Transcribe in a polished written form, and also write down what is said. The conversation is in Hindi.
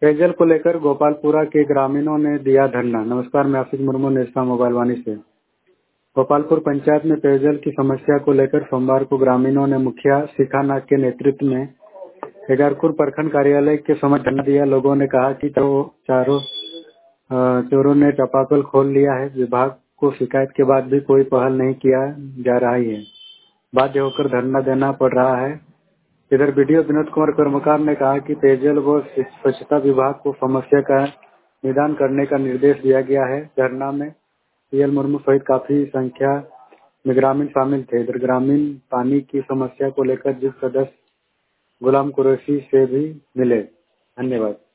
पेयजल को लेकर गोपालपुरा के ग्रामीणों ने दिया धरना। नमस्कार, मैं आशिक मुर्मू, नेशनल मोबाइल वाणी से। गोपालपुर पंचायत में पेयजल की समस्या को लेकर सोमवार को ग्रामीणों ने मुखिया शिखा नाग के नेतृत्व में एगारपुर प्रखंड कार्यालय के समक्ष धरना दिया। लोगों ने कहा कि चोरों ने चापाकल खोल लिया है। विभाग को शिकायत के बाद भी कोई पहल नहीं किया जा रहा है। बाध्य होकर धरना देना पड़ रहा है। इधर बीडीओ विनोद कुमार कर्मकार ने कहा कि पेयजल व स्वच्छता विभाग को समस्या का निदान करने का निर्देश दिया गया है। धरना में पीएल मुर्मू सहित काफी संख्या में ग्रामीण शामिल थे। इधर ग्रामीण पानी की समस्या को लेकर जिस सदस्य गुलाम कुरैशी से भी मिले। धन्यवाद।